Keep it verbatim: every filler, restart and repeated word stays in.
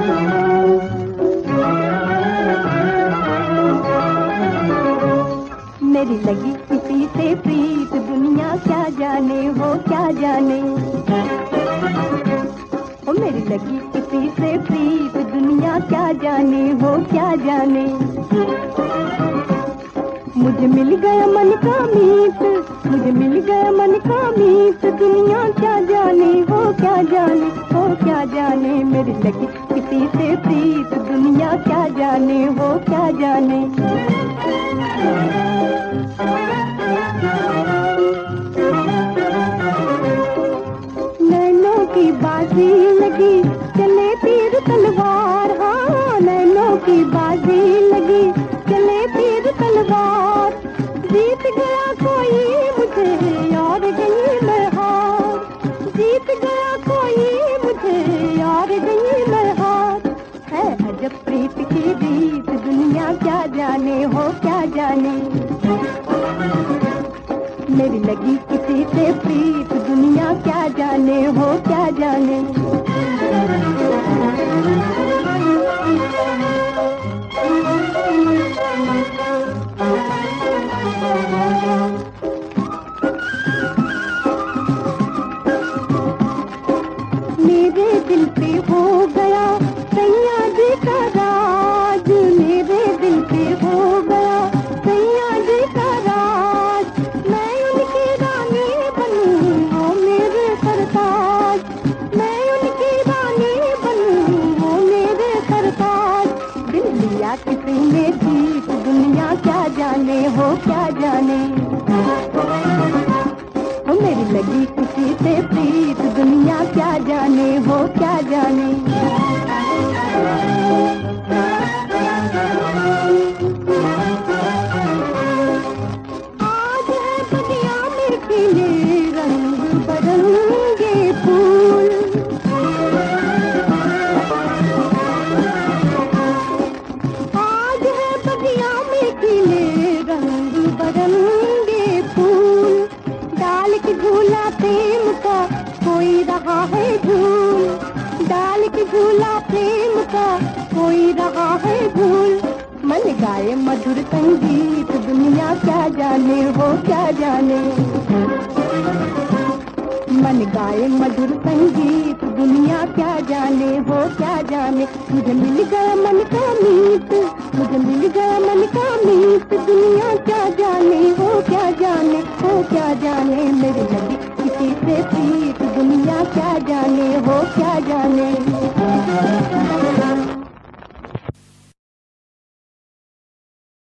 मेरी लगी किसी से प्रीत, दुनिया क्या जाने वो क्या जाने। ओ मेरी लगी किसी से प्रीत, दुनिया क्या जाने वो क्या जाने। मुझे मिल गया मन का मीत, मुझे मिल गया मन का मीत, दुनिया क्या जाने वो क्या जाने वो क्या जाने। मेरी लगी किसी से प्रीत, दुनिया क्या जाने वो क्या जाने। नैनों की बाजी लगी, चले तीर तलवार, हाँ नैनों की बाजी लगी, चले तीर तलवार। जीत गया कोई मुझे और गई मैं हार, जीत गया कोई मुझे और गई मैं हार। है अजब प्रीत की रीत, दुनिया क्या जाने हो क्या जाने। मेरी लगी किसी से प्रीत, दुनिया क्या जाने हो क्या जाने। मेरे दिल पे हो गया सैया जी का राज, मेरे दिल पे हो गया सैया जी का राज। मैं उनकी रानी बनूं वो मेरे सरताज, मैं उनकी रानी बनूं वो मेरे सरताज। दिल लिया किसी ने जीत, दुनिया क्या जाने हो क्या जाने। ओ मेरी लगी किसी से प्रीत, दुनिया क्या जाने हो क्या जाने। आज है बगिया में खिले रंग बरंगे फूल, आज है बगिया में खिले रंग बरंगे फूल। डाल के झूला प्रेम का कोई रहा है झूल, डाल के झूला प्रेम का कोई रहा है झूल। मन गाए मधुर संगीत, दुनिया क्या जाने वो क्या जाने। मन गाए मधुर संगीत, दुनिया क्या जाने वो क्या जाने। मुझे मिल गया मन का मीत, मुझे मिल गया मन का मीत, दुनिया क्या जाने वो क्या जाने वो क्या जाने। मेरी लगी किसी से प्रीत, दुनिया क्या जाने वो क्या जाने।